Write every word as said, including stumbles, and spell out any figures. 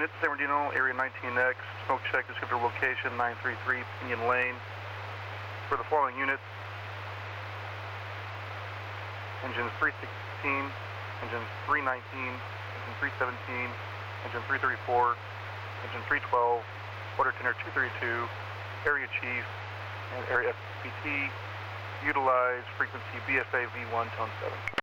unit, San Bernardino, area nineteen X, smoke check, descriptor location, nine three three Pinion Lane. For the following units, engines three sixteen, engine three nineteen, engine three seventeen, engine three thirty-four, engine three twelve, water tender two thirty-two, area chief, and area F P T, utilize frequency B F A V one tone seven.